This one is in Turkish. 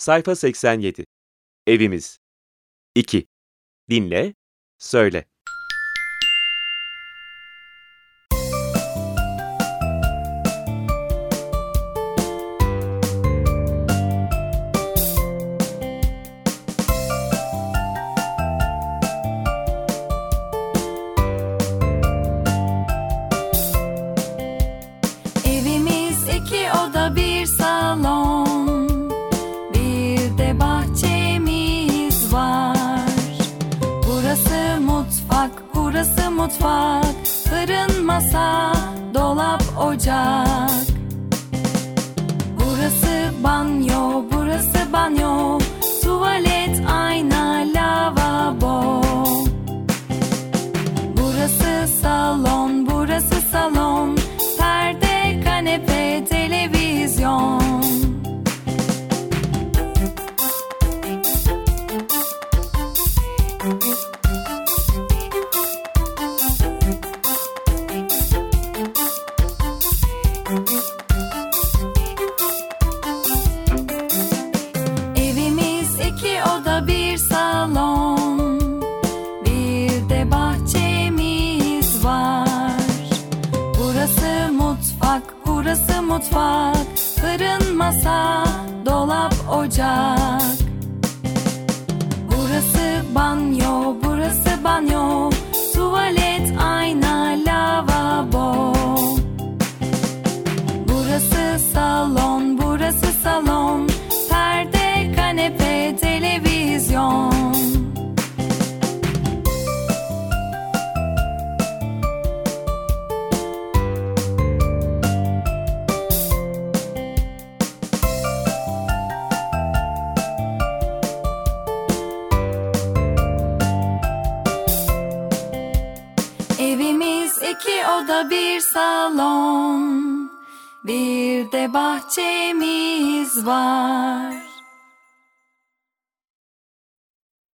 Sayfa 87. Evimiz. 2. Dinle, söyle. Evimiz iki oda bir salon, bir de bahçemiz var. Burası mutfak, fırın, masa, dolap, ocak. Burası banyo, tuvalet, ayna, lavabo. Burası salon, perde, kanepe, televizyon. Evimiz iki oda bir salon, bir de bahçemiz var. Burası mutfak, fırın, masa, dolap, ocak. Burası banyo, tuvalet, ayna, lavabo. Burası salon, perde, kanepe, televizyon. Evimiz iki oda bir salon, bir de bahçemiz var.